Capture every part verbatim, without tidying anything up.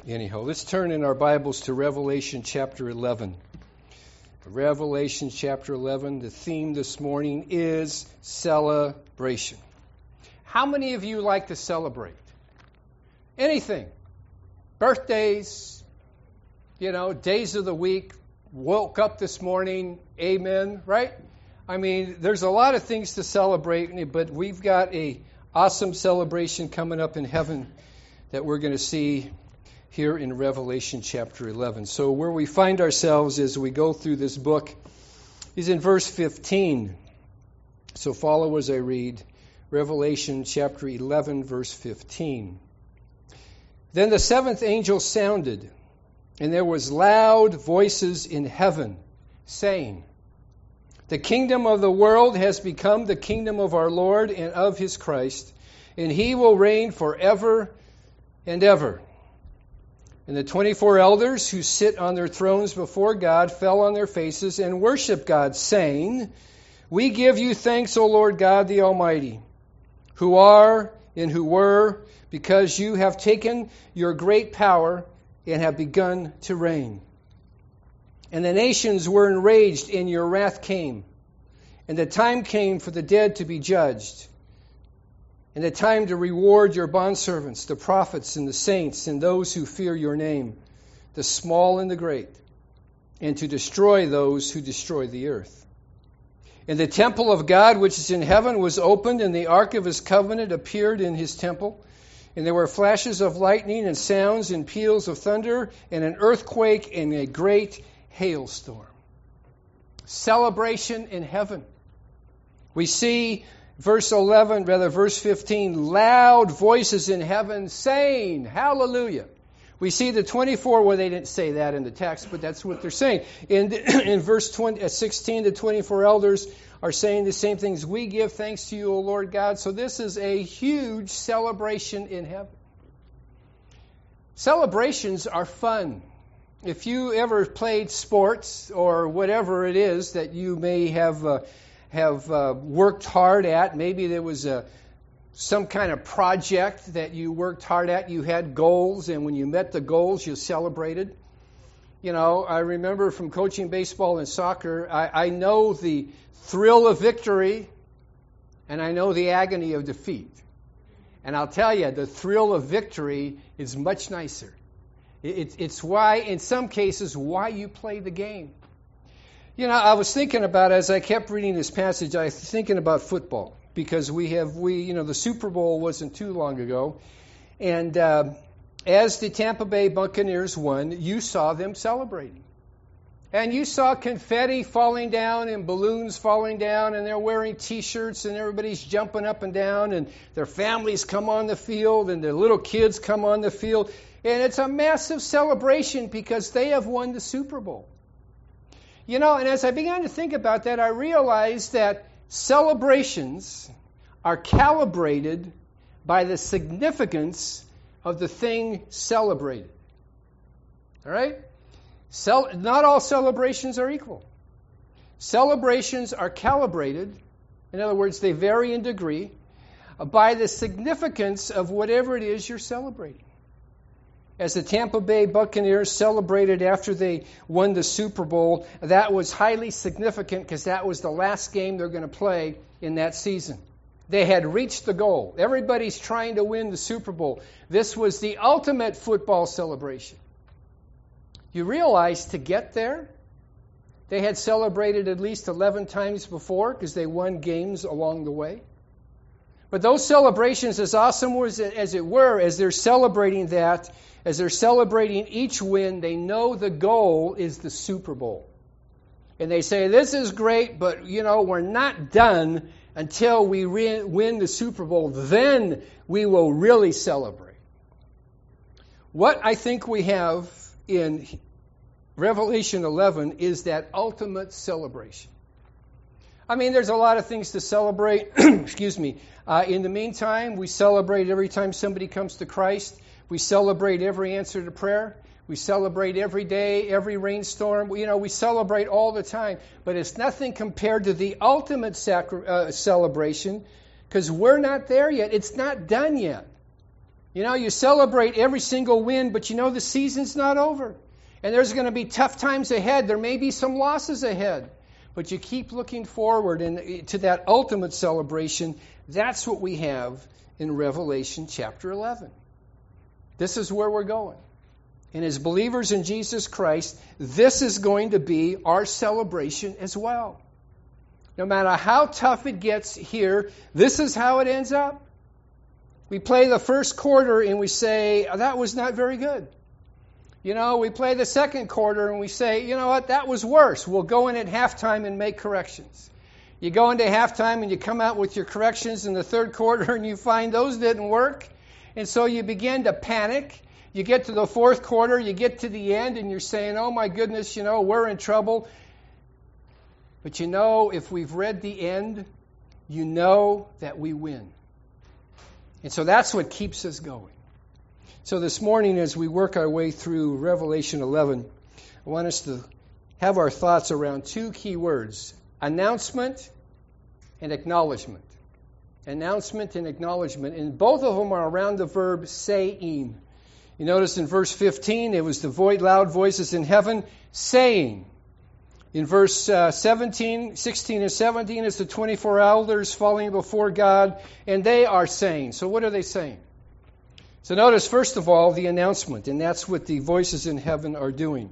Anyhow, let's turn in our Bibles to Revelation chapter eleven. Revelation chapter eleven, the theme this morning is celebration. How many of you like to celebrate? Anything. Birthdays, you know, days of the week, woke up this morning, amen, right? I mean, there's a lot of things to celebrate, but we've got a awesome celebration coming up in heaven that we're going to see here in Revelation chapter eleven. So where we find ourselves as we go through this book is in verse fifteen. So follow as I read Revelation chapter eleven, verse fifteen. Then the seventh angel sounded, and there was loud voices in heaven, saying, "The kingdom of the world has become the kingdom of our Lord and of his Christ, and he will reign forever and ever." And the twenty-four elders who sit on their thrones before God fell on their faces and worshiped God, saying, "We give you thanks, O Lord God the Almighty, who are and who were, because you have taken your great power and have begun to reign. And the nations were enraged, and your wrath came. And the time came for the dead to be judged, and the time to reward your bondservants, the prophets and the saints, and those who fear your name, the small and the great, and to destroy those who destroy the earth. And the temple of God which is in heaven was opened, and the ark of his covenant appeared in his temple. And there were flashes of lightning and sounds and peals of thunder and an earthquake and a great hailstorm." Celebration in heaven. We see verse eleven, rather verse fifteen, loud voices in heaven saying, hallelujah. We see the twenty-four, well, they didn't say that in the text, but that's what they're saying. In, in verse twenty, sixteen, the twenty-four elders are saying the same things. "We give thanks to you, O Lord God." So this is a huge celebration in heaven. Celebrations are fun. If you ever played sports or whatever it is that you may have uh, have uh, worked hard at, maybe there was a some kind of project that you worked hard at, you had goals, and when you met the goals, you celebrated. You know, I remember from coaching baseball and soccer, I, I know the thrill of victory, and I know the agony of defeat. And I'll tell you, the thrill of victory is much nicer. It, it's why, in some cases, why you play the game. You know, I was thinking about, as I kept reading this passage, I was thinking about football. Because we have, we you know, the Super Bowl wasn't too long ago. And uh, as the Tampa Bay Buccaneers won, you saw them celebrating. And you saw confetti falling down and balloons falling down, and they're wearing T-shirts, and everybody's jumping up and down, and their families come on the field, and their little kids come on the field. And it's a massive celebration because they have won the Super Bowl. You know, and as I began to think about that, I realized that celebrations are calibrated by the significance of the thing celebrated. All right? Cel- not all celebrations are equal. Celebrations are calibrated, in other words, they vary in degree, by the significance of whatever it is you're celebrating. As the Tampa Bay Buccaneers celebrated after they won the Super Bowl, that was highly significant because that was the last game they're going to play in that season. They had reached the goal. Everybody's trying to win the Super Bowl. This was the ultimate football celebration. You realize to get there, they had celebrated at least eleven times before because they won games along the way. But those celebrations, as awesome as it, as it were, as they're celebrating that, as they're celebrating each win, they know the goal is the Super Bowl. And they say, this is great, but, you know, we're not done until we re- win the Super Bowl. Then we will really celebrate. What I think we have in Revelation eleven is that ultimate celebration. I mean, there's a lot of things to celebrate. Excuse me. Uh, in the meantime, we celebrate every time somebody comes to Christ. We celebrate every answer to prayer. We celebrate every day, every rainstorm. You know, we celebrate all the time. But it's nothing compared to the ultimate sacri- uh, celebration because we're not there yet. It's not done yet. You know, you celebrate every single win, but you know the season's not over. And there's going to be tough times ahead. There may be some losses ahead. But you keep looking forward and to that ultimate celebration. That's what we have in Revelation chapter eleven. This is where we're going. And as believers in Jesus Christ, this is going to be our celebration as well. No matter how tough it gets here, this is how it ends up. We play the first quarter and we say, oh, that was not very good. You know, we play the second quarter and we say, you know what, that was worse. We'll go in at halftime and make corrections. You go into halftime and you come out with your corrections in the third quarter and you find those didn't work. And so you begin to panic. You get to the fourth quarter, you get to the end and you're saying, oh my goodness, you know, we're in trouble. But you know, if we've read the end, you know that we win. And so that's what keeps us going. So this morning, as we work our way through Revelation eleven, I want us to have our thoughts around two key words: announcement and acknowledgement. Announcement and acknowledgement. And both of them are around the verb saying. You notice in verse fifteen, it was the void, loud voices in heaven saying. In verse uh, seventeen, sixteen and seventeen, it's the twenty-four elders falling before God, and they are saying. So what are they saying? So notice, first of all, the announcement, and that's what the voices in heaven are doing.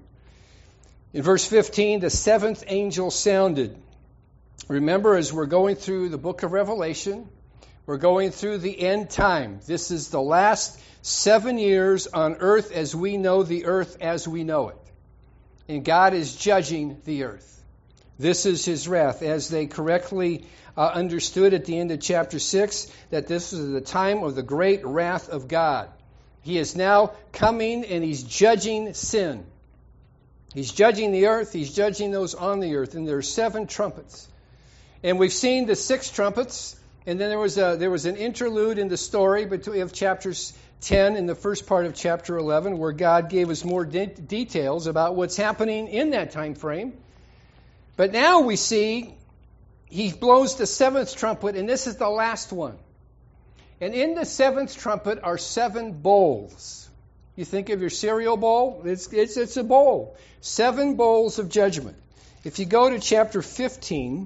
In verse fifteen, the seventh angel sounded. Remember, as we're going through the book of Revelation, we're going through the end time. This is the last seven years on earth as we know the earth as we know it. And God is judging the earth. This is His wrath, as they correctly uh, understood at the end of chapter six, that this is the time of the great wrath of God. He is now coming and He's judging sin. He's judging the earth. He's judging those on the earth. And there are seven trumpets. And we've seen the six trumpets. And then there was a, there was an interlude in the story between of chapters ten and the first part of chapter eleven, where God gave us more de- details about what's happening in that time frame. But now we see He blows the seventh trumpet, and this is the last one. And in the seventh trumpet are seven bowls. You think of your cereal bowl? It's, it's, it's a bowl. Seven bowls of judgment. If you go to chapter fifteen,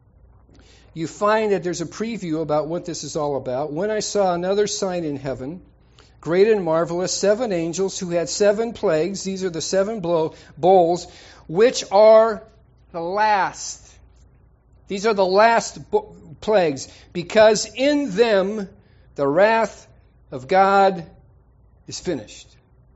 you find that there's a preview about what this is all about. When I saw another sign in heaven, great and marvelous, seven angels who had seven plagues. These are the seven blow, bowls, which are the last. These are the last bo- plagues, because in them the wrath of God is finished.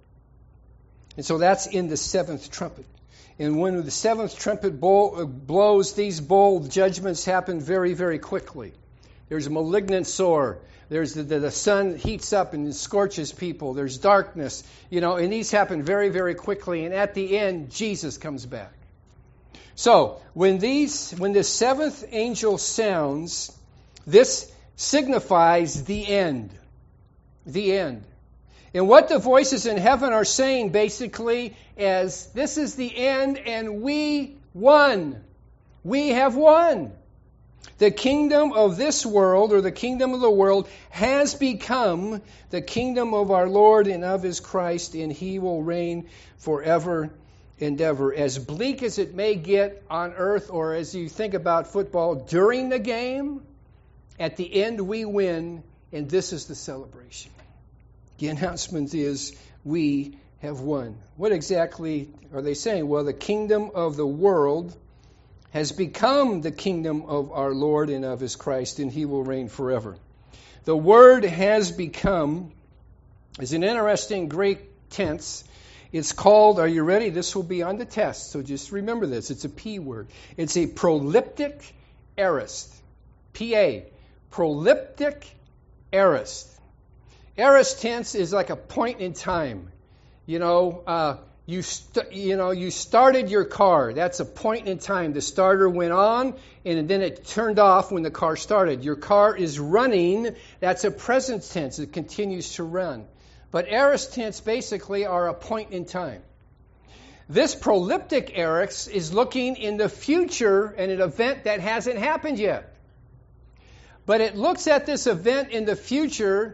And so that's in the seventh trumpet. And when the seventh trumpet bowl, blows, these bowl judgments happen very, very quickly. There's a malignant sore. There's the, the, the sun heats up and scorches people. There's darkness, you know, and these happen very, very quickly. And at the end, Jesus comes back. So when these, when the seventh angel sounds, this signifies the end. The end. And what the voices in heaven are saying basically is, this is the end and we won. We have won. The kingdom of this world, or the kingdom of the world, has become the kingdom of our Lord and of His Christ, and He will reign forever and ever. As bleak as it may get on earth, or as you think about football, during the game, at the end we win, and this is the celebration. The announcement is, we have won. What exactly are they saying? Well, the kingdom of the world has become the kingdom of our Lord and of His Christ, and He will reign forever. The word has become is an interesting Greek tense. It's called, are you ready? This will be on the test, so just remember this. It's a P word. It's a proleptic aorist. P A. Proleptic aorist. Aorist tense is like a point in time. You know, uh, you st- you know, you started your car. That's a point in time. The starter went on, and then it turned off when the car started. Your car is running. That's a present tense. It continues to run. But aorist tense basically are a point in time. This proleptic aorist is looking in the future and an event that hasn't happened yet. But it looks at this event in the future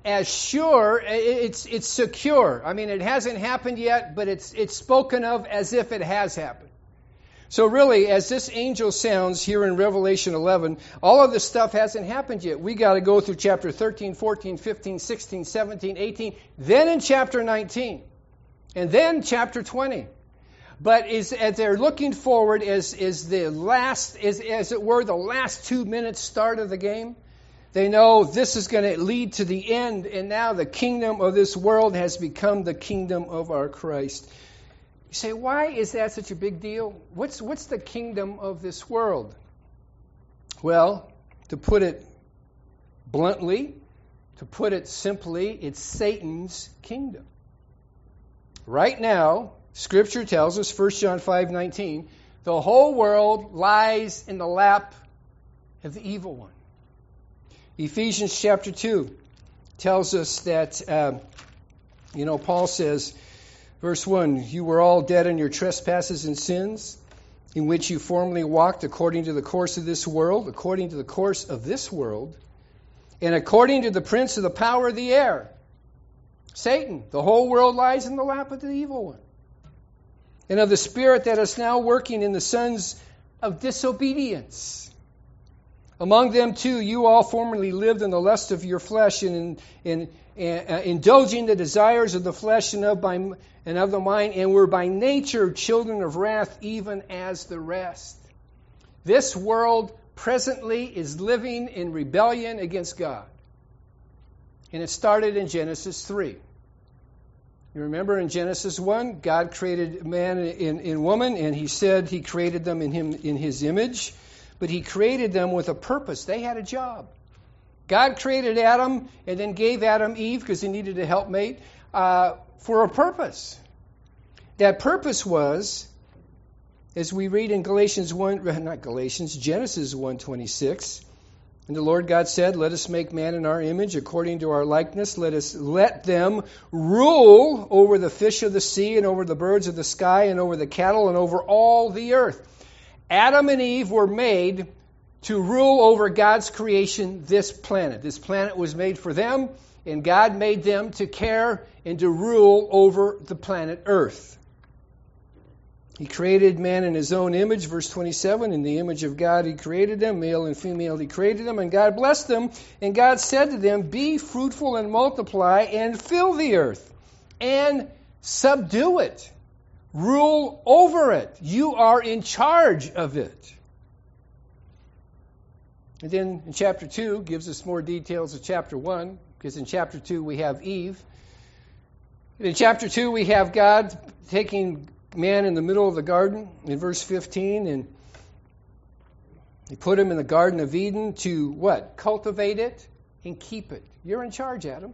as sure, it's it's secure. I mean, it hasn't happened yet, but it's it's spoken of as if it has happened. So really, as this angel sounds here in Revelation eleven, all of this stuff hasn't happened yet. We got to go through chapter thirteen, fourteen, fifteen, sixteen, seventeen, eighteen, then in chapter nineteen, and then chapter twenty. But is, as they're looking forward, is is the last, is as it were, the last two minutes start of the game. They know this is going to lead to the end, and now the kingdom of this world has become the kingdom of our Christ. You say, why is that such a big deal? What's what's the kingdom of this world? Well, to put it bluntly, to put it simply, it's Satan's kingdom. Right now, Scripture tells us, First John five nineteen, the whole world lies in the lap of the evil one. Ephesians chapter two tells us that, uh, you know, Paul says, verse one, you were all dead in your trespasses and sins, in which you formerly walked according to the course of this world, according to the course of this world, and according to the prince of the power of the air, Satan. The whole world lies in the lap of the evil one. And of the spirit that is now working in the sons of disobedience. Among them, too, you all formerly lived in the lust of your flesh and in, in uh, indulging the desires of the flesh and of, by, and of the mind, and were by nature children of wrath, even as the rest. This world presently is living in rebellion against God. And it started in Genesis three. You remember in Genesis one, God created man and, and woman, and he said he created them in him in his image. But he created them with a purpose. They had a job. God created Adam and then gave Adam Eve, because he needed a helpmate, uh, for a purpose. That purpose was, as we read in Galatians one, not Galatians, Genesis one twenty-six, and the Lord God said, let us make man in our image, according to our likeness. Let us let them rule over the fish of the sea and over the birds of the sky and over the cattle and over all the earth. Adam and Eve were made to rule over God's creation, this planet. This planet was made for them, and God made them to care and to rule over the planet Earth. He created man in his own image, verse twenty-seven. In the image of God he created them, male and female he created them, and God blessed them. And God said to them, be fruitful and multiply and fill the earth and subdue it. Rule over it. You are in charge of it. And then in chapter two gives us more details of chapter one, because in chapter two we have Eve. In chapter two we have God taking man in the middle of the garden in verse fifteen, and he put him in the Garden of Eden to what? Cultivate it and keep it. You're in charge, Adam.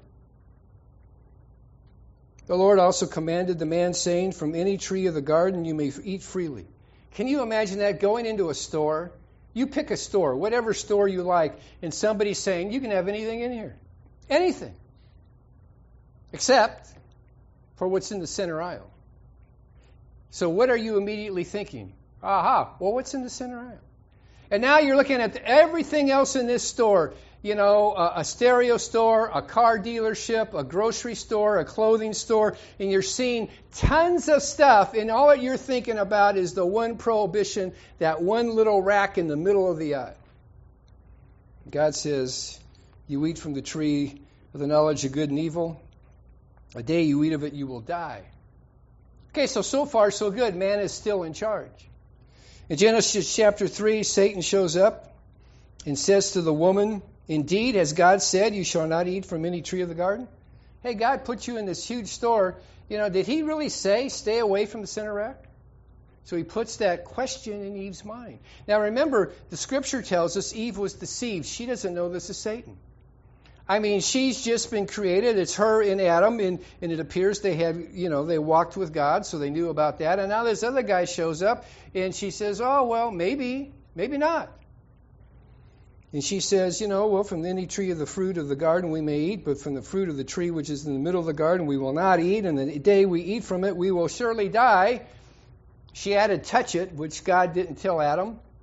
The Lord also commanded the man, saying, from any tree of the garden you may eat freely. Can you imagine that? Going into a store, you pick a store, whatever store you like, and somebody saying, you can have anything in here. Anything. Except for what's in the center aisle. So what are you immediately thinking? Aha, well, what's in the center aisle? And now you're looking at everything else in this store. You know, a, a stereo store, a car dealership, a grocery store, a clothing store, and you're seeing tons of stuff, and all that you're thinking about is the one prohibition, that one little rack in the middle of the aisle. God says, you eat from the tree of the knowledge of good and evil. A day you eat of it, you will die. Okay, so, so far, so good. Man is still in charge. In Genesis chapter three, Satan shows up and says to the woman, indeed, as God said, you shall not eat from any tree of the garden. Hey, God put you in this huge store. You know, did he really say stay away from the center rack? So he puts that question in Eve's mind. Now remember, the scripture tells us Eve was deceived. She doesn't know this is Satan. I mean, she's just been created. It's her and Adam, and, and it appears they had, you know, they walked with God, so they knew about that. And now this other guy shows up, and she says, oh, well, maybe, maybe not. And she says, you know, well, from any tree of the fruit of the garden we may eat, but from the fruit of the tree which is in the middle of the garden we will not eat, and the day we eat from it we will surely die. She added, touch it, which God didn't tell Adam.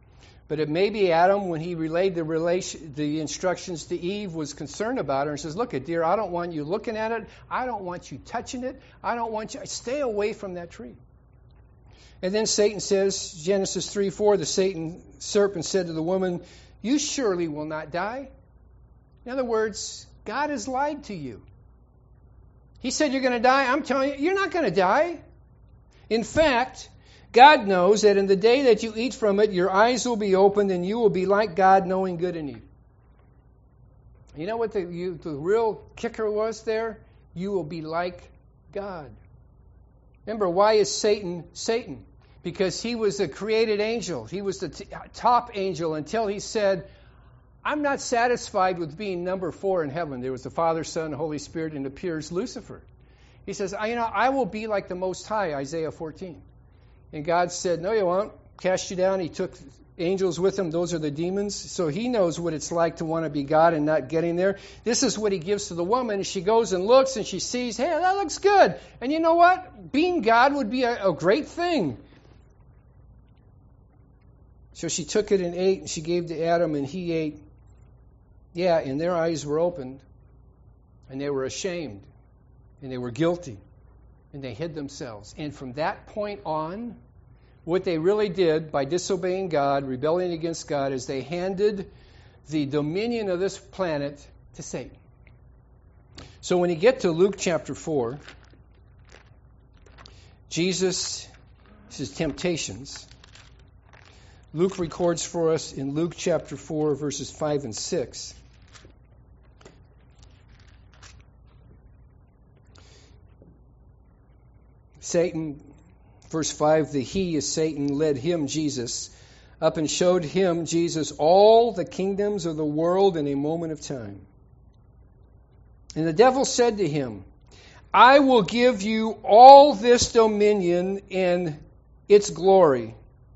But it may be Adam, when he relayed the relation, the instructions to Eve, was concerned about her and says, look, dear, I don't want you looking at it. I don't want you touching it. I don't want you, stay away from that tree. And then Satan says, Genesis three four, the Satan serpent said to the woman, you surely will not die. In other words, God has lied to you. He said you're going to die. I'm telling you, you're not going to die. In fact, God knows that in the day that you eat from it, your eyes will be opened and you will be like God, knowing good and evil. You know what the, you, the real kicker was there? You will be like God. Remember, why is Satan Satan? Because he was a created angel. He was the t- top angel until he said, I'm not satisfied with being number four in heaven. There was the Father, Son, Holy Spirit, and appears Lucifer. He says, I, you know, I will be like the Most High, Isaiah fourteen. And God said, no, you won't. Cast you down. He took angels with him. Those are the demons. So he knows what it's like to want to be God and not getting there. This is what he gives to the woman. She goes and looks and she sees, hey, that looks good. And you know what? Being God would be a, a great thing. So she took it and ate, and she gave to Adam, and he ate. Yeah, and their eyes were opened, and they were ashamed, and they were guilty, and they hid themselves. And from that point on, what they really did by disobeying God, rebelling against God, is they handed the dominion of this planet to Satan. So when you get to Luke chapter four, Jesus' temptations, Luke records for us in Luke chapter four, verses five and six. Satan, verse five, the he is Satan, led him, Jesus, up and showed him, Jesus, all the kingdoms of the world in a moment of time. And the devil said to him, I will give you all this dominion and its glory,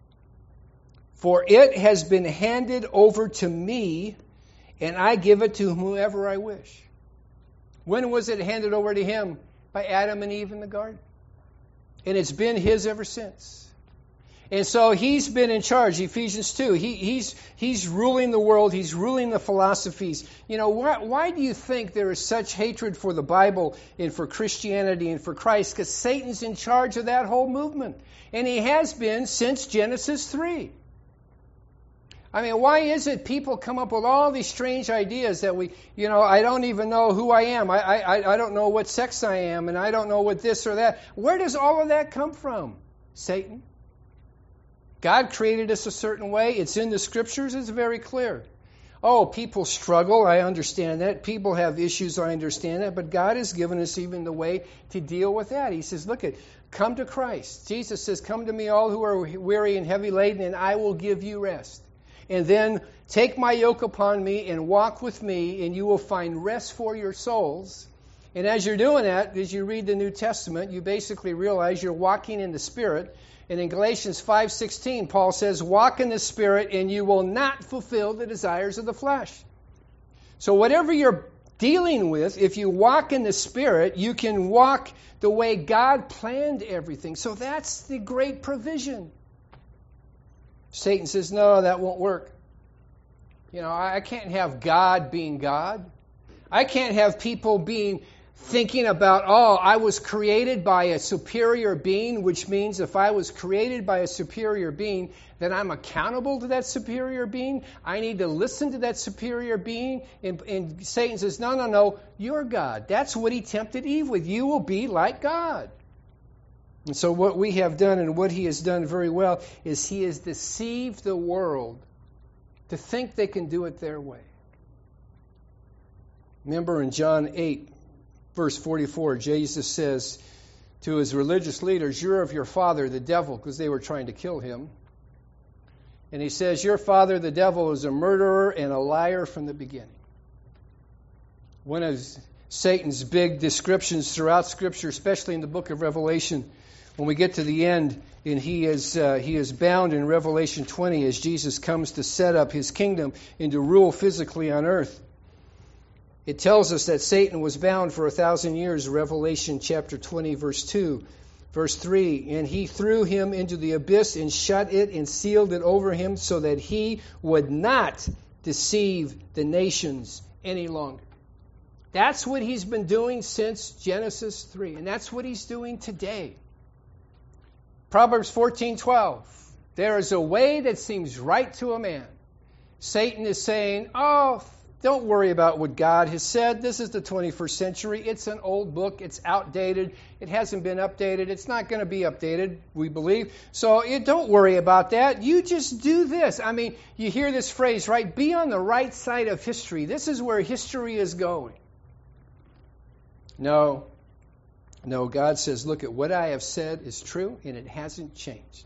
for it has been handed over to me, and I give it to whomever I wish. When was it handed over to him? By Adam and Eve in the garden. And it's been his ever since. And so he's been in charge. Ephesians two. He, he's, he's ruling the world. He's ruling the philosophies. You know, why, why do you think there is such hatred for the Bible and for Christianity and for Christ? Because Satan's in charge of that whole movement. And he has been since Genesis three. I mean, why is it people come up with all these strange ideas that we, you know, I don't even know who I am. I, I, I don't know what sex I am, and I don't know what this or that. Where does all of that come from? Satan. God created us a certain way. It's in the Scriptures. It's very clear. Oh, people struggle. I understand that. People have issues. I understand that. But God has given us even the way to deal with that. He says, look at, come to Christ. Jesus says, come to me all who are weary and heavy laden, and I will give you rest. And then take my yoke upon me and walk with me, and you will find rest for your souls. And as you're doing that, as you read the New Testament, you basically realize you're walking in the Spirit. And in Galatians five sixteen, Paul says, walk in the Spirit, and you will not fulfill the desires of the flesh. So whatever you're dealing with, if you walk in the Spirit, you can walk the way God planned everything. So that's the great provision. Satan says, no, that won't work. You know, I can't have God being God. I can't have people being thinking about, oh, I was created by a superior being, which means if I was created by a superior being, then I'm accountable to that superior being. I need to listen to that superior being. And, and Satan says, no, no, no, you're God. That's what he tempted Eve with. You will be like God. And so what we have done and what he has done very well is he has deceived the world to think they can do it their way. Remember in John eight, verse forty-four, Jesus says to his religious leaders, you're of your father, the devil, because they were trying to kill him. And he says, your father, the devil, is a murderer and a liar from the beginning. One of Satan's big descriptions throughout Scripture, especially in the book of Revelation, when we get to the end, and he is uh, he is bound in Revelation twenty as Jesus comes to set up his kingdom and to rule physically on earth. It tells us that Satan was bound for a thousand years, Revelation chapter twenty, verse two. Verse three, and he threw him into the abyss and shut it and sealed it over him so that he would not deceive the nations any longer. That's what he's been doing since Genesis three, and that's what he's doing today. Proverbs fourteen twelve, there is a way that seems right to a man. Satan is saying, oh, don't worry about what God has said. This is the twenty-first century. It's an old book. It's outdated. It hasn't been updated. It's not going to be updated, we believe. So you don't worry about that. You just do this. I mean, you hear this phrase, right? Be on the right side of history. This is where history is going. No. No, God says, look, at what I have said is true, and it hasn't changed.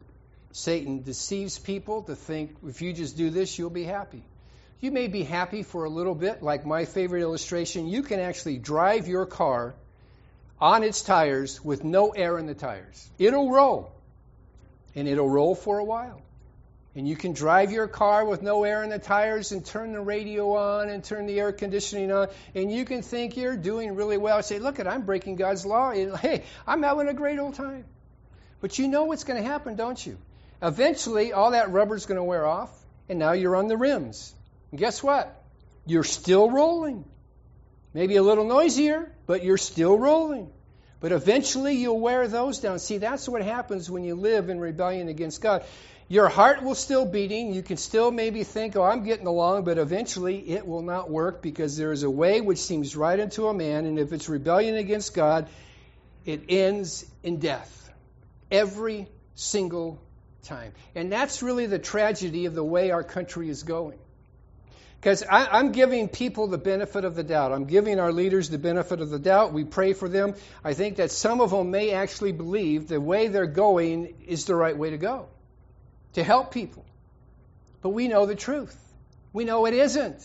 Satan deceives people to think, if you just do this, you'll be happy. You may be happy for a little bit, like my favorite illustration. You can actually drive your car on its tires with no air in the tires. It'll roll, and it'll roll for a while. And you can drive your car with no air in the tires and turn the radio on and turn the air conditioning on, and you can think you're doing really well. Say, look, I'm breaking God's law. And, hey, I'm having a great old time. But you know what's going to happen, don't you? Eventually, all that rubber's going to wear off, and now you're on the rims. And guess what? You're still rolling. Maybe a little noisier, but you're still rolling. But eventually you'll wear those down. See, that's what happens when you live in rebellion against God. Your heart will still beating. You can still maybe think, oh, I'm getting along, but eventually it will not work because there is a way which seems right unto a man, and if it's rebellion against God, it ends in death. Every single time. And that's really the tragedy of the way our country is going. Because I'm giving people the benefit of the doubt. I'm giving our leaders the benefit of the doubt. We pray for them. I think that some of them may actually believe the way they're going is the right way to go, to help people. But we know the truth. We know it isn't.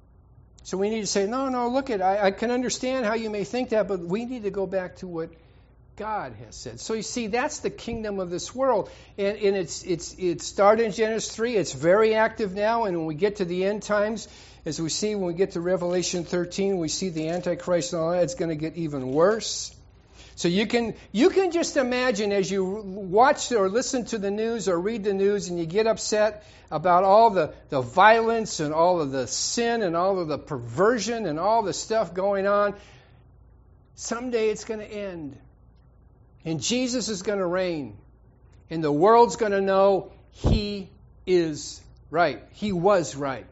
So we need to say, no, no, look, at I, I can understand how you may think that, but we need to go back to what God has said. So you see, that's the kingdom of this world. And, and it's it's it started in Genesis three. It's very active now. And when we get to the end times, as we see when we get to Revelation thirteen, we see the Antichrist and all that, it's going to get even worse. So you can you can just imagine as you watch or listen to the news or read the news and you get upset about all the, the violence and all of the sin and all of the perversion and all the stuff going on, someday it's going to end. And Jesus is going to reign. And the world's going to know He is right. He was right.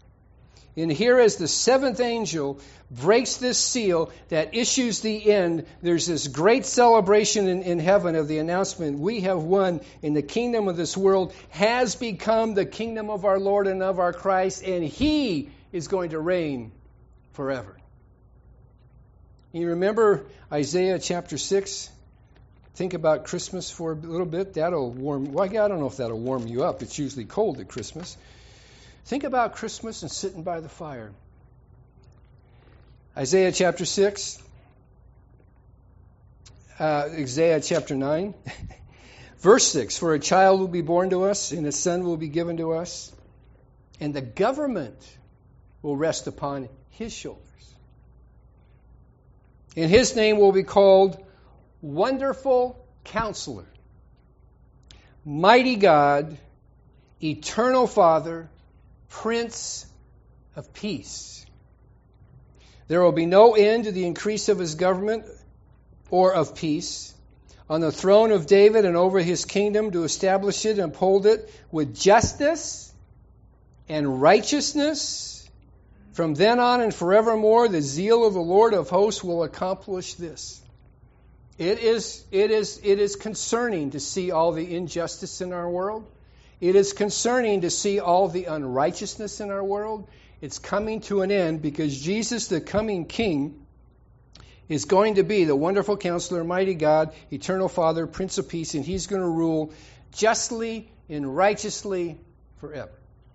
And here as the seventh angel breaks this seal that issues the end, there's this great celebration in, in heaven of the announcement, we have won, and the kingdom of this world has become the kingdom of our Lord and of our Christ, and He is going to reign forever. You remember Isaiah chapter six? Think about Christmas for a little bit. That'll warm, well, I don't know if that'll warm you up. It's usually cold at Christmas. Think about Christmas and sitting by the fire. Isaiah chapter six. Uh, Isaiah chapter nine. Verse six. For a child will be born to us, and a son will be given to us, and the government will rest upon His shoulders. And His name will be called Wonderful Counselor, Mighty God, Eternal Father, Prince of Peace. There will be no end to the increase of His government or of peace on the throne of David and over His kingdom, to establish it and uphold it with justice and righteousness. From then on and forevermore, the zeal of the Lord of hosts will accomplish this. It is, it is, it is concerning to see all the injustice in our world. It is concerning to see all the unrighteousness in our world. It's coming to an end because Jesus, the coming King, is going to be the Wonderful Counselor, Mighty God, Eternal Father, Prince of Peace, and He's going to rule justly and righteously forever.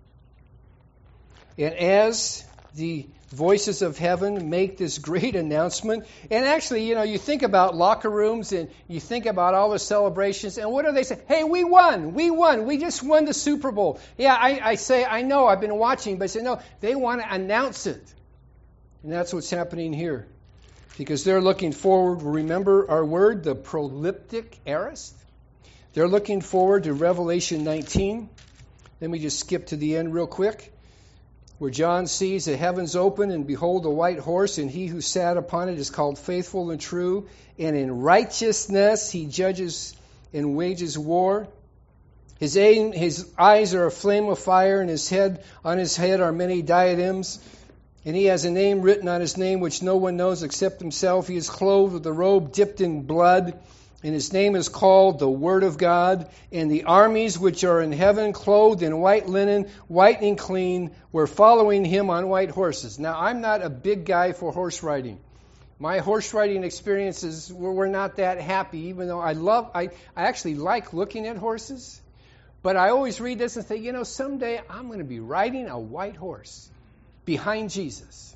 And as the voices of heaven make this great announcement. And actually, you know, you think about locker rooms and you think about all the celebrations, and what do they say? Hey, we won! We won! We just won the Super Bowl. Yeah, I, I say, I know, I've been watching, but I say, no, they want to announce it. And that's what's happening here. because they're looking forward. Remember our word, the proleptic aorist? They're looking forward to Revelation nineteen. Let me just skip to the end real quick, where John sees the heavens open, and behold, a white horse, and he who sat upon it is called Faithful and True, and in righteousness he judges and wages war. His, aim, his eyes are a flame of fire, and his head on his head are many diadems. And he has a name written on his name which no one knows except himself. He is clothed with a robe dipped in blood, and his name is called the Word of God. And the armies which are in heaven, clothed in white linen, white and clean, were following him on white horses. Now, I'm not a big guy for horse riding. My horse riding experiences were, were not that happy, even though I love, I, I actually like looking at horses. But I always read this and think, you know, someday I'm going to be riding a white horse behind Jesus.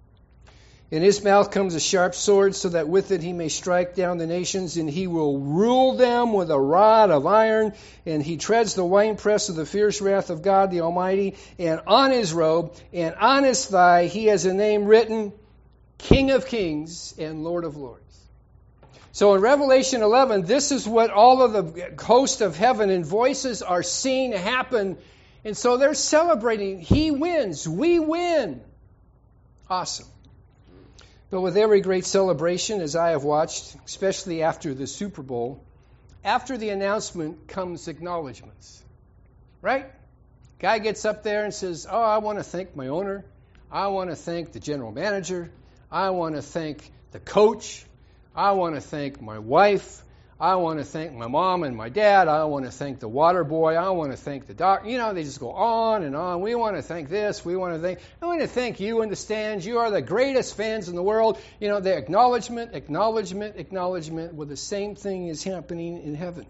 In his mouth comes a sharp sword, so that with it he may strike down the nations, and he will rule them with a rod of iron, and he treads the winepress of the fierce wrath of God the Almighty. And on his robe and on his thigh he has a name written, King of Kings and Lord of Lords. So in Revelation eleven, this is what all of the host of heaven and voices are seeing happen. And so they're celebrating. He wins. We win. Awesome. But with every great celebration, as I have watched, especially after the Super Bowl, after the announcement comes acknowledgments. Right? Guy gets up there and says, oh, I want to thank my owner. I want to thank the general manager. I want to thank the coach. I want to thank my wife. I want to thank my mom and my dad. I want to thank the water boy. I want to thank the doctor. You know, they just go on and on. We want to thank this. We want to thank. I want to thank you in the stands. You are the greatest fans in the world. You know, the acknowledgement, acknowledgement, acknowledgement. Well, the same thing is happening in heaven.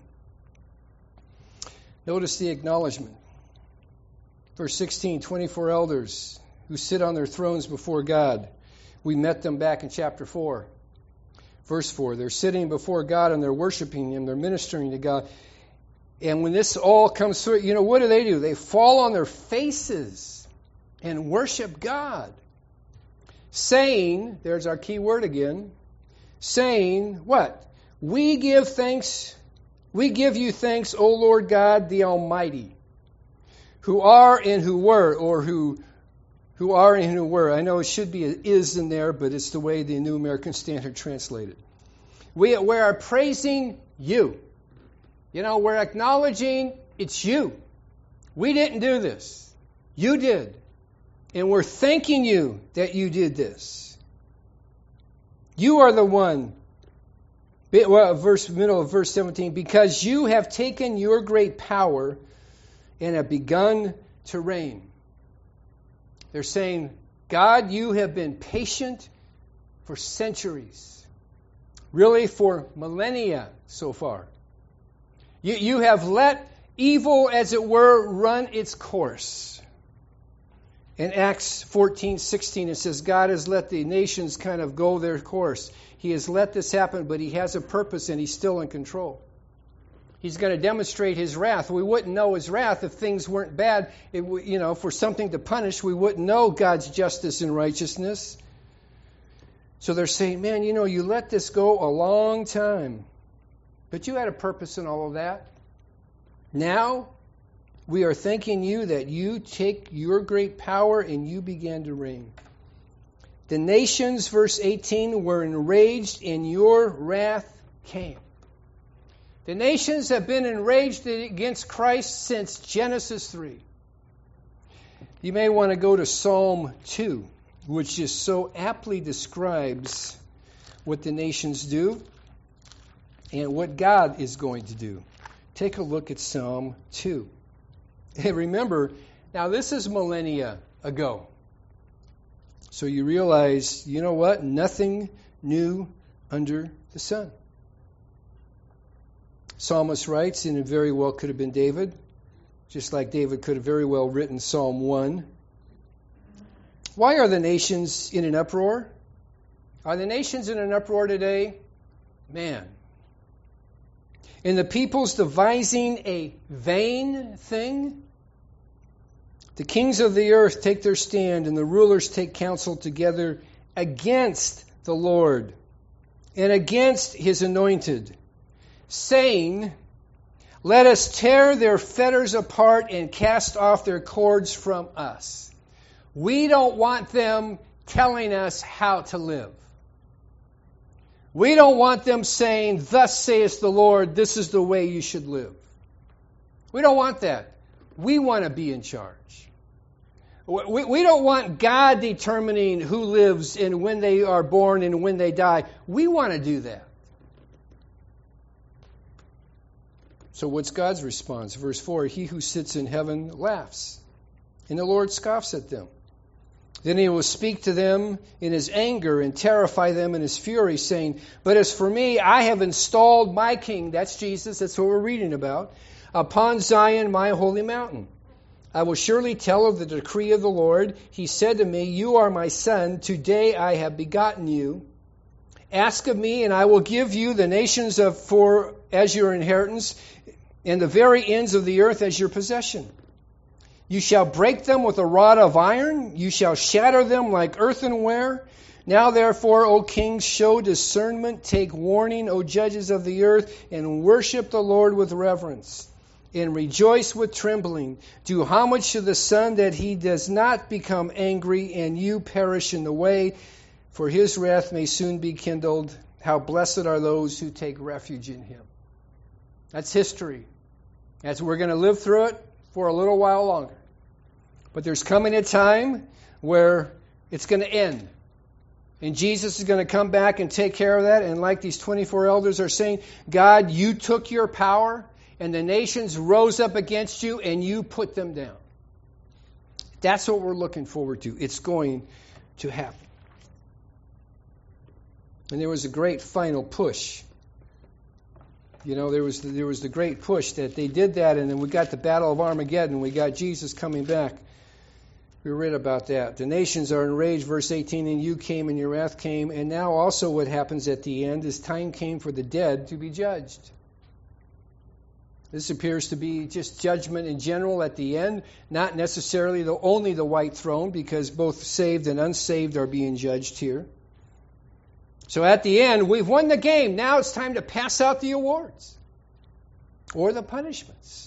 Notice the acknowledgement. Verse sixteen, twenty-four elders who sit on their thrones before God. We met them back in chapter four. Verse four, they're sitting before God and they're worshiping Him, they're ministering to God. And when this all comes through, you know, what do they do? They fall on their faces and worship God. Saying, there's our key word again, saying, what? We give thanks, we give you thanks, O Lord God, the Almighty, who are and who were, or who who are and who were. I know it should be an is in there, but it's the way the New American Standard translated. We, we are praising you. You know, we're acknowledging it's you. We didn't do this. You did. And we're thanking you that you did this. You are the one, well, verse middle of verse seventeen, because you have taken your great power and have begun to reign. They're saying, God, you have been patient for centuries. Really, for millennia so far. You, you have let evil, as it were, run its course. In Acts fourteen sixteen, it says, God has let the nations kind of go their course. He has let this happen, but He has a purpose and He's still in control. He's going to demonstrate His wrath. We wouldn't know His wrath if things weren't bad. It, you know, for something to punish, we wouldn't know God's justice and righteousness. So they're saying, man, you know, you let this go a long time. But you had a purpose in all of that. Now, we are thanking you that you take your great power and you began to reign. The nations, verse eighteen, were enraged and your wrath came. The nations have been enraged against Christ since Genesis three. You may want to go to Psalm two, which just so aptly describes what the nations do and what God is going to do. Take a look at Psalm two. And remember, now this is millennia ago. So you realize, you know what? Nothing new under the sun. Psalmist writes, and it very well could have been David, just like David could have very well written Psalm one. Why are the nations in an uproar? Are the nations in an uproar today? Man. And the peoples devising a vain thing? The kings of the earth take their stand, and the rulers take counsel together against the Lord and against his anointed, saying, let us tear their fetters apart and cast off their cords from us. We don't want them telling us how to live. We don't want them saying, thus saith the Lord, this is the way you should live. We don't want that. We want to be in charge. We, we don't want God determining who lives and when they are born and when they die. We want to do that. So what's God's response? Verse four, he who sits in heaven laughs, and the Lord scoffs at them. Then he will speak to them in his anger and terrify them in his fury, saying, but as for me, I have installed my king, that's Jesus, that's what we're reading about, upon Zion, my holy mountain. I will surely tell of the decree of the Lord. He said to me, you are my son. Today I have begotten you. Ask of me, and I will give you the nations of for as your inheritance, and the very ends of the earth as your possession. You shall break them with a rod of iron. You shall shatter them like earthenware. Now therefore, O kings, show discernment. Take warning, O judges of the earth, and worship the Lord with reverence. And rejoice with trembling. Do homage to the Son, that he does not become angry and you perish in the way, for his wrath may soon be kindled. How blessed are those who take refuge in him. That's history. That's we're going to live through it for a little while longer. But there's coming a time where it's going to end. And Jesus is going to come back and take care of that. And like these twenty-four elders are saying, God, you took your power and the nations rose up against you and you put them down. That's what we're looking forward to. It's going to happen. And there was a great final push. You know, there was the, there was the great push that they did that, and then we got the Battle of Armageddon. We got Jesus coming back. We read about that. The nations are enraged, verse eighteen, and you came and your wrath came. And now also what happens at the end is time came for the dead to be judged. This appears to be just judgment in general at the end, not necessarily the, only the white throne, because both saved and unsaved are being judged here. So at the end, we've won the game. Now it's time to pass out the awards or the punishments.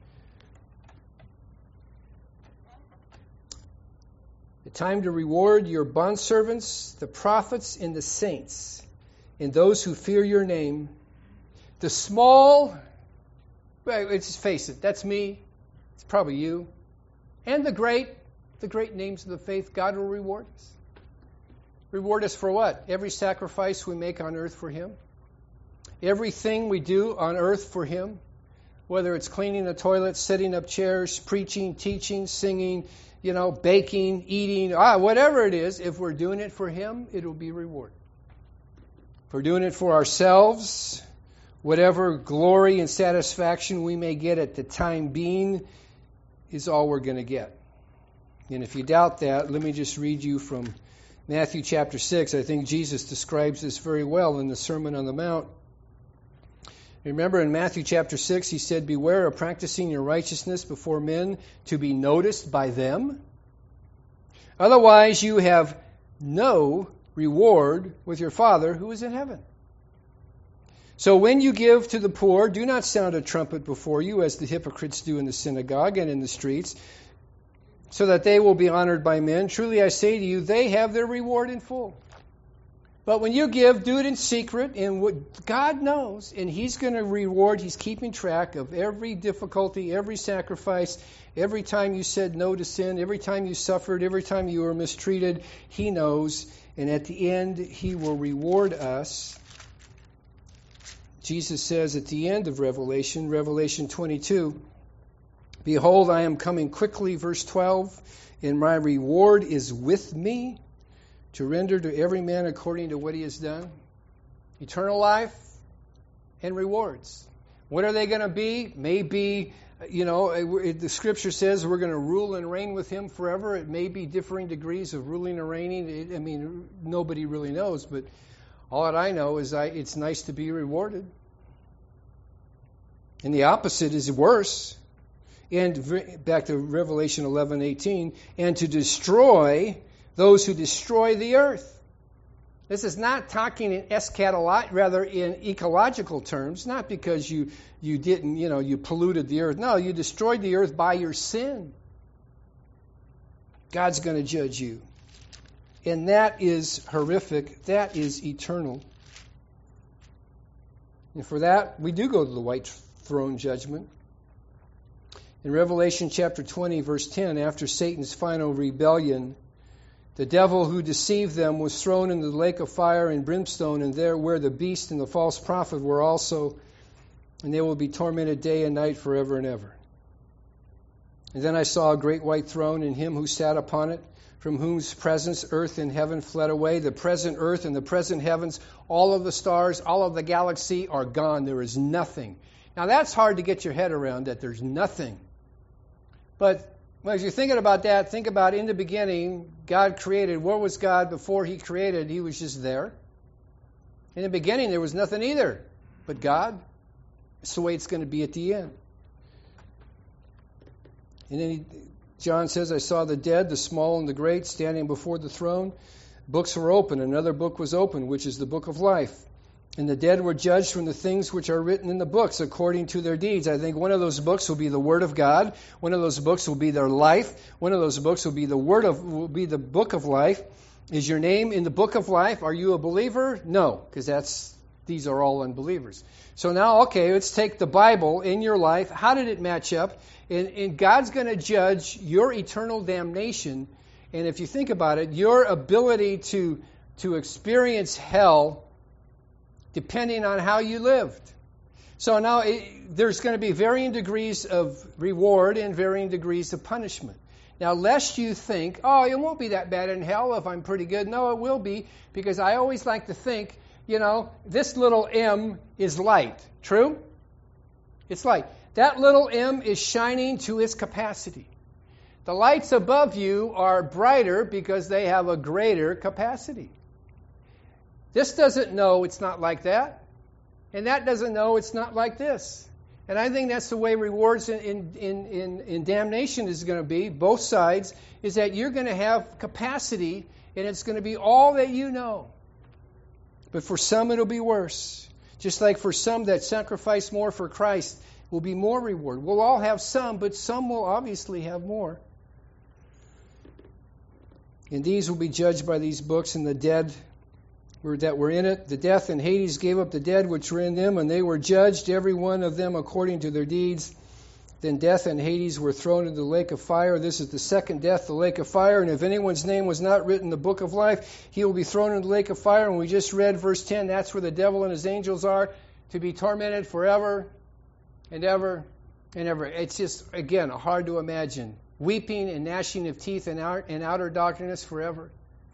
The time to reward your bondservants, the prophets, and the saints, and those who fear your name. The small, well, let's face it, that's me. It's probably you. And the great, the great names of the faith, God will reward us. Reward us for what? Every sacrifice we make on earth for Him. Everything we do on earth for Him. Whether it's cleaning the toilets, setting up chairs, preaching, teaching, singing, you know, baking, eating, ah, whatever it is, if we're doing it for Him, it will be rewarded. If we're doing it for ourselves, whatever glory and satisfaction we may get at the time being is all we're going to get. And if you doubt that, let me just read you from Matthew chapter six. I think Jesus describes this very well in the Sermon on the Mount. Remember in Matthew chapter six, He said, beware of practicing your righteousness before men to be noticed by them. Otherwise you have no reward with your Father who is in heaven. So when you give to the poor, do not sound a trumpet before you, as the hypocrites do in the synagogue and in the streets, so that they will be honored by men. Truly I say to you, they have their reward in full. But when you give, do it in secret, and what God knows, and He's going to reward. He's keeping track of every difficulty, every sacrifice, every time you said no to sin, every time you suffered, every time you were mistreated. He knows, and at the end, He will reward us. Jesus says at the end of Revelation, Revelation twenty-two, behold, I am coming quickly, verse twelve, and my reward is with me, to render to every man according to what he has done. Eternal life and rewards. What are they going to be? Maybe, you know, it, the Scripture says we're going to rule and reign with Him forever. It may be differing degrees of ruling and reigning. It, I mean, nobody really knows, but all that I know is I, it's nice to be rewarded. And the opposite is worse. And back to Revelation eleven eighteen, and to destroy those who destroy the earth. This is not talking in eschatological, rather in ecological terms, not because you, you didn't, you know, you polluted the earth. No, you destroyed the earth by your sin. God's going to judge you. And that is horrific. That is eternal. And for that, we do go to the white throne judgment. In Revelation chapter twenty, verse ten, after Satan's final rebellion, the devil who deceived them was thrown into the lake of fire and brimstone, and there where the beast and the false prophet were also, and they will be tormented day and night forever and ever. And then I saw a great white throne, and him who sat upon it, from whose presence earth and heaven fled away. The present earth and the present heavens, all of the stars, all of the galaxy are gone. There is nothing. Now that's hard to get your head around, that there's nothing. But as you're thinking about that, think about in the beginning, God created. Where was God before He created? He was just there. In the beginning, there was nothing either but God. It's the way it's going to be at the end. And then he, John says, I saw the dead, the small and the great, standing before the throne. Books were open. Another book was open, which is the book of life. And the dead were judged from the things which are written in the books according to their deeds. I think one of those books will be the Word of God. One of those books will be their life. One of those books will be the Word of will be the book of life. Is your name in the book of life? Are you a believer? No, because that's these are all unbelievers. So now, okay, let's take the Bible in your life. How did it match up? And, and God's going to judge your eternal damnation. And if you think about it, your ability to to experience hell depending on how you lived. So now it, there's going to be varying degrees of reward and varying degrees of punishment. Now, lest you think, oh, it won't be that bad in hell if I'm pretty good. No, it will be, because I always like to think, you know, this little M is light. True? It's light. That little M is shining to its capacity. The lights above you are brighter because they have a greater capacity. This doesn't know it's not like that. And that doesn't know it's not like this. And I think that's the way rewards in, in, in, in damnation is going to be, both sides, is that you're going to have capacity and it's going to be all that you know. But for some it'll be worse. Just like for some that sacrifice more for Christ will be more reward. We'll all have some, but some will obviously have more. And these will be judged by these books, and the dead that were in it. The death and Hades gave up the dead which were in them, and they were judged, every one of them according to their deeds. Then death and Hades were thrown into the lake of fire. This is the second death, the lake of fire. And if anyone's name was not written in the book of life, he will be thrown into the lake of fire. And we just read verse ten. That's where the devil and his angels are, to be tormented forever and ever and ever. It's just, again, hard to imagine. Weeping and gnashing of teeth and outer darkness forever.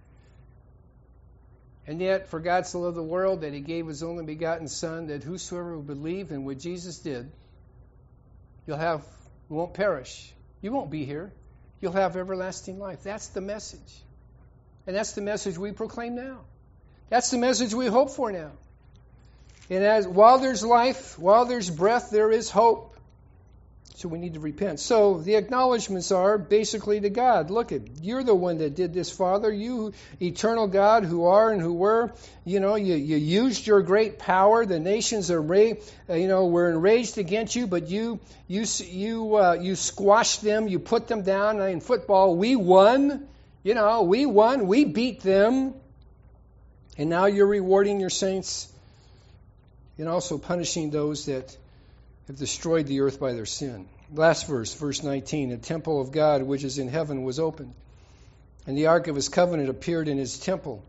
And yet, for God so loved the world that He gave His only begotten Son, that whosoever will believe in what Jesus did, you'll have, you won't perish. You won't be here. You'll have everlasting life. That's the message. And that's the message we proclaim now. That's the message we hope for now. And as while there's life, while there's breath, there is hope. So we need to repent. So the acknowledgments are basically to God. Look, at you're the one that did this, Father. You, eternal God, who are and who were. You know, you, you used your great power. The nations are, ra- uh, you know, were enraged against you, but you, you, you, uh, you squashed them. You put them down. In football, we won. You know, we won. We beat them. And now you're rewarding your saints, and also punishing those that have destroyed the earth by their sin. Last verse, verse nineteen. The temple of God, which is in heaven, was opened, and the ark of His covenant appeared in His temple.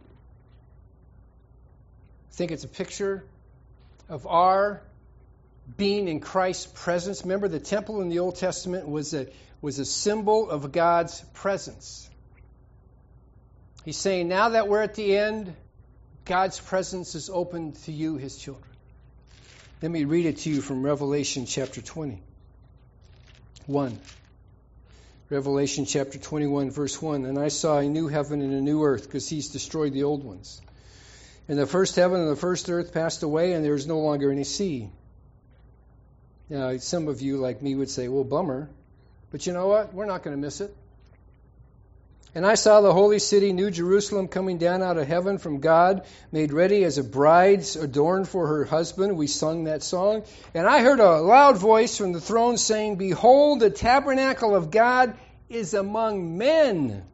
I think it's a picture of our being in Christ's presence. Remember, the temple in the Old Testament was a, was a symbol of God's presence. He's saying, now that we're at the end, God's presence is open to you, His children. Let me read it to you from Revelation chapter twenty. one. Revelation chapter twenty-one, verse one. And I saw a new heaven and a new earth, because He's destroyed the old ones. And the first heaven and the first earth passed away, and there is no longer any sea. Now, some of you, like me, would say, well, bummer. But you know what? We're not going to miss it. And I saw the holy city, New Jerusalem, coming down out of heaven from God, made ready as a bride adorned for her husband. We sung that song. And I heard a loud voice from the throne saying, Behold, the tabernacle of God is among men.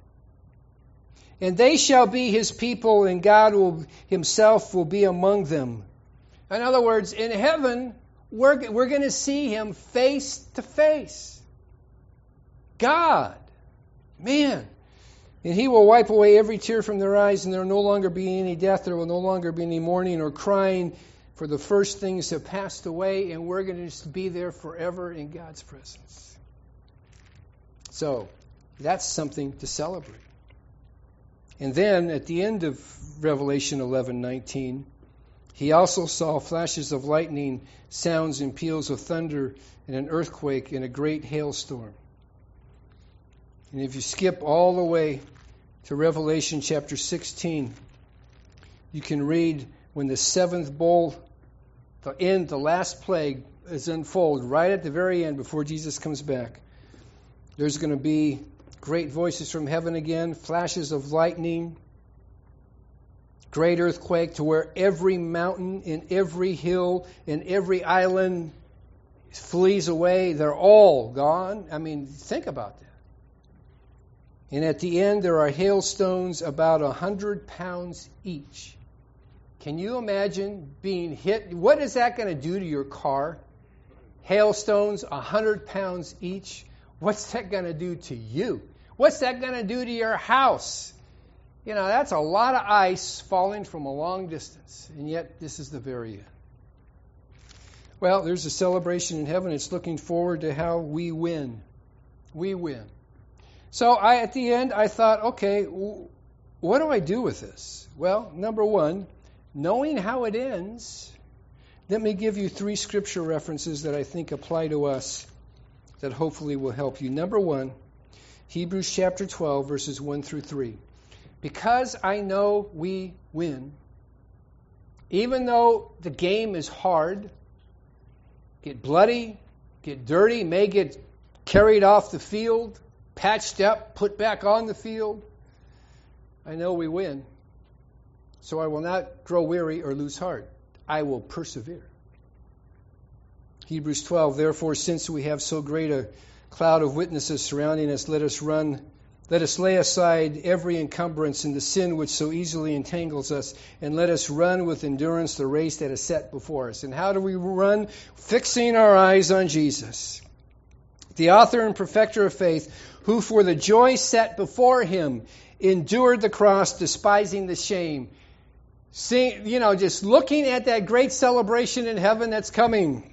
And they shall be his people, and God will himself will be among them. In other words, in heaven, we're, we're going to see him face to face. God. Man. And he will wipe away every tear from their eyes, and there will no longer be any death. There will no longer be any mourning or crying, for the first things have passed away, and we're going to just be there forever in God's presence. So, that's something to celebrate. And then, at the end of Revelation eleven nineteen, he also saw flashes of lightning, sounds and peals of thunder, and an earthquake and a great hailstorm. And if you skip all the way to Revelation chapter sixteen, you can read when the seventh bowl, the end, the last plague is unfolded, right at the very end before Jesus comes back. There's going to be great voices from heaven again, flashes of lightning, great earthquake to where every mountain and every hill and every island flees away. They're all gone. I mean, think about that. And at the end, there are hailstones about a hundred pounds each. Can you imagine being hit? What is that going to do to your car? Hailstones, a hundred pounds each. What's that going to do to you? What's that going to do to your house? You know, that's a lot of ice falling from a long distance. And yet, this is the very end. Well, there's a celebration in heaven. It's looking forward to how we win. We win. So I, at the end, I thought, okay, what do I do with this? Well, number one, knowing how it ends, let me give you three scripture references that I think apply to us that hopefully will help you. Number one, Hebrews chapter twelve, verses one through three. Because I know we win, even though the game is hard, get bloody, get dirty, may get carried off the field, patched up, put back on the field, I know we win. So I will not grow weary or lose heart. I will persevere. Hebrews twelve, therefore, since we have so great a cloud of witnesses surrounding us, let us run, let us lay aside every encumbrance and the sin which so easily entangles us, and let us run with endurance the race that is set before us. And how do we run? Fixing our eyes on Jesus, the author and perfecter of faith, who for the joy set before him endured the cross, despising the shame. See, you know, just looking at that great celebration in heaven that's coming.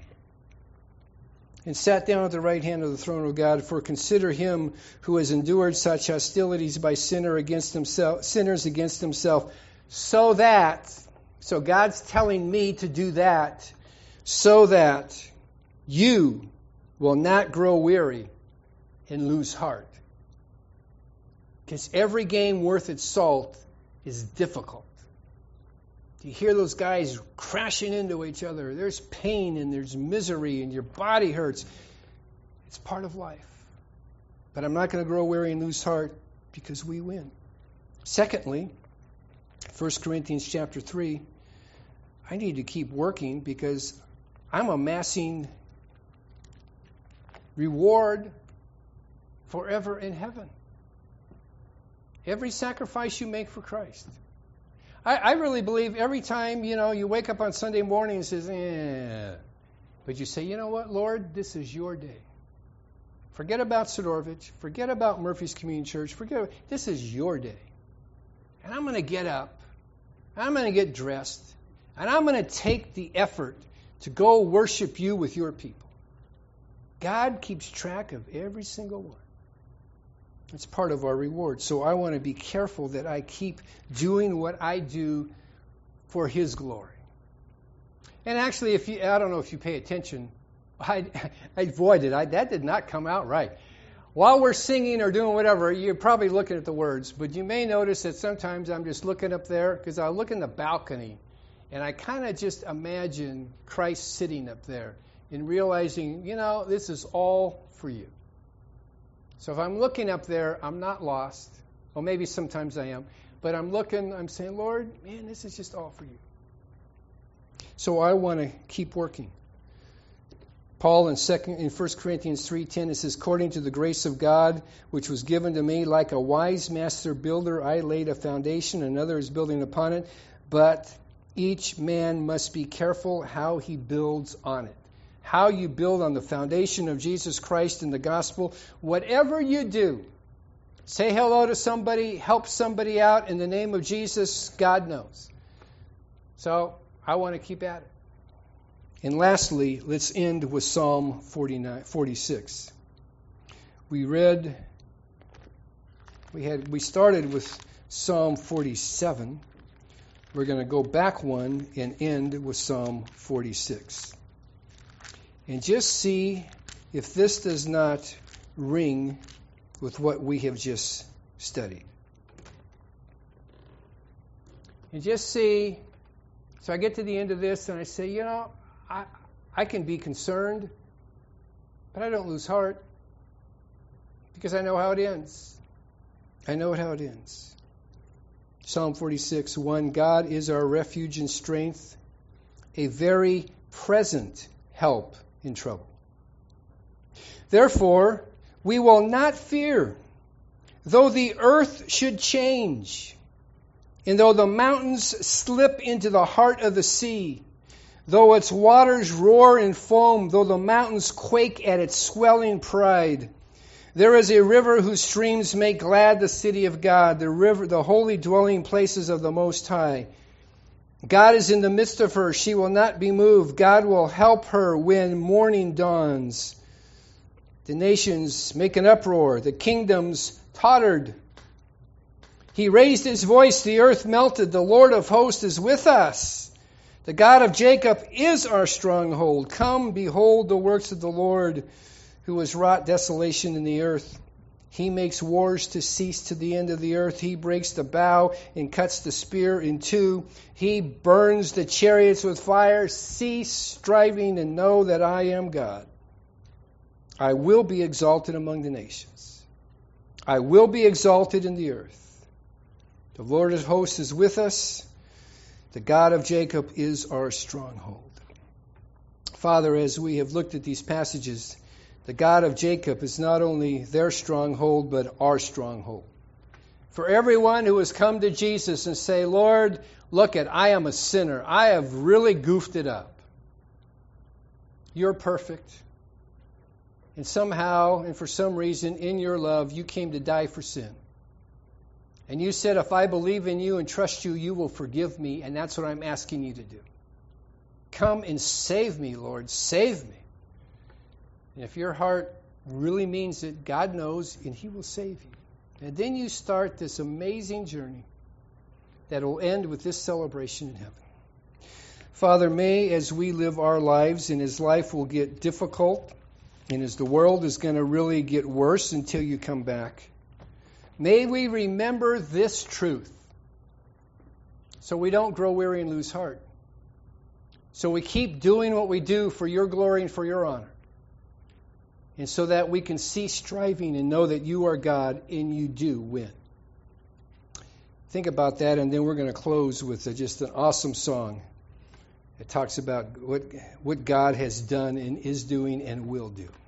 And sat down at the right hand of the throne of God. For consider him who has endured such hostilities by sinner against himself, sinners against himself, so that, so God's telling me to do that, so that you will not grow weary and lose heart. Because every game worth its salt is difficult. You hear those guys crashing into each other. There's pain and there's misery and your body hurts. It's part of life. But I'm not going to grow weary and lose heart because we win. Secondly, First Corinthians chapter three, I need to keep working because I'm amassing reward forever in heaven. Every sacrifice you make for Christ. I, I really believe every time, you know, you wake up on Sunday morning and says, eh. But you say, you know what, Lord, this is your day. Forget about Sidorovich. Forget about Murphy's Community Church. Forget. This is your day. And I'm going to get up. I'm going to get dressed. And I'm going to take the effort to go worship you with your people. God keeps track of every single one. It's part of our reward. So I want to be careful that I keep doing what I do for His glory. And actually, if you, I don't know if you pay attention, I, I boy, did I, that did not come out right. While we're singing or doing whatever, you're probably looking at the words, but you may notice that sometimes I'm just looking up there, because I look in the balcony, and I kind of just imagine Christ sitting up there and realizing, you know, this is all for you. So if I'm looking up there, I'm not lost. Well, maybe sometimes I am. But I'm looking, I'm saying, Lord, man, this is just all for you. So I want to keep working. Paul in second in First Corinthians three ten, it says, according to the grace of God, which was given to me, like a wise master builder, I laid a foundation, another is building upon it. But each man must be careful how he builds on it. How you build on the foundation of Jesus Christ and the gospel. Whatever you do, say hello to somebody, help somebody out in the name of Jesus, God knows. So I want to keep at it. And lastly, let's end with Psalm forty-nine, forty-six. We read, we had, we started with Psalm forty-seven. We're going to go back one and end with Psalm forty-six. And just see if this does not ring with what we have just studied. And just see, so I get to the end of this and I say, you know, I, I can be concerned, but I don't lose heart because I know how it ends. I know how it ends. Psalm forty-six, one, God is our refuge and strength, a very present help in trouble. Therefore, we will not fear, though the earth should change, and though the mountains slip into the heart of the sea, though its waters roar and foam, though the mountains quake at its swelling pride. There is a river whose streams make glad the city of God, the river, the holy dwelling places of the Most High. God is in the midst of her. She will not be moved. God will help her when morning dawns. The nations make an uproar. The kingdoms tottered. He raised his voice. The earth melted. The Lord of hosts is with us. The God of Jacob is our stronghold. Come, behold the works of the Lord, who has wrought desolation in the earth. He makes wars to cease to the end of the earth. He breaks the bow and cuts the spear in two. He burns the chariots with fire. Cease striving and know that I am God. I will be exalted among the nations. I will be exalted in the earth. The Lord of hosts is with us. The God of Jacob is our stronghold. Father, as we have looked at these passages, the God of Jacob is not only their stronghold, but our stronghold. For everyone who has come to Jesus and say, Lord, look at, I am a sinner. I have really goofed it up. You're perfect. And somehow, and for some reason, in your love, you came to die for sin. And you said, if I believe in you and trust you, you will forgive me. And that's what I'm asking you to do. Come and save me, Lord. Save me. And if your heart really means it, God knows, and he will save you. And then you start this amazing journey that will end with this celebration in heaven. Father, may as we live our lives, and as life will get difficult, and as the world is going to really get worse until you come back, may we remember this truth so we don't grow weary and lose heart. So we keep doing what we do for your glory and for your honor. And so that we can cease striving and know that you are God and you do win. Think about that, and then we're going to close with a, just an awesome song. It talks about what, what God has done and is doing and will do.